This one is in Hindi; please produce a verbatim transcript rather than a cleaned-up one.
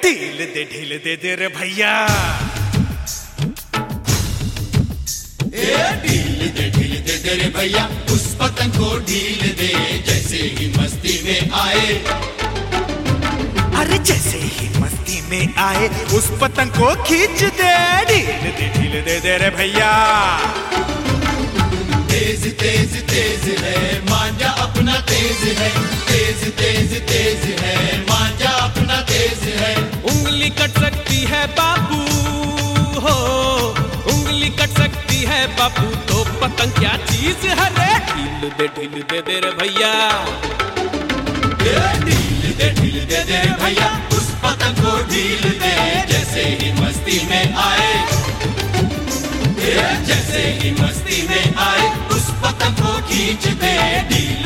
ढील दे ढील दे दे रे भैया, ए ढील दे ढील दे दे रे भैया, उस पतंग को ढील दे जैसे ही मस्ती में आए। अरे जैसे ही मस्ती में आए उस पतंग को खींच दे, ढील दे ढील दे दे रे भैया। तेज तेज तेज है मांझा अपना तेज है, तेज तेज तेज है मांझा अपना तेज है। उंगली कट सकती है बाबू हो, उंगली कट सकती है बाबू, तो पतंग क्या चीज है रे। ढील दे ढील दे दे रे भैया, ढील दे ढील दे दे रे भैया, उस पतंग को ढील दे जैसे ही मस्ती में आए। जैसे ही मस्ती में आए उस पतंग को खींच दे, ढील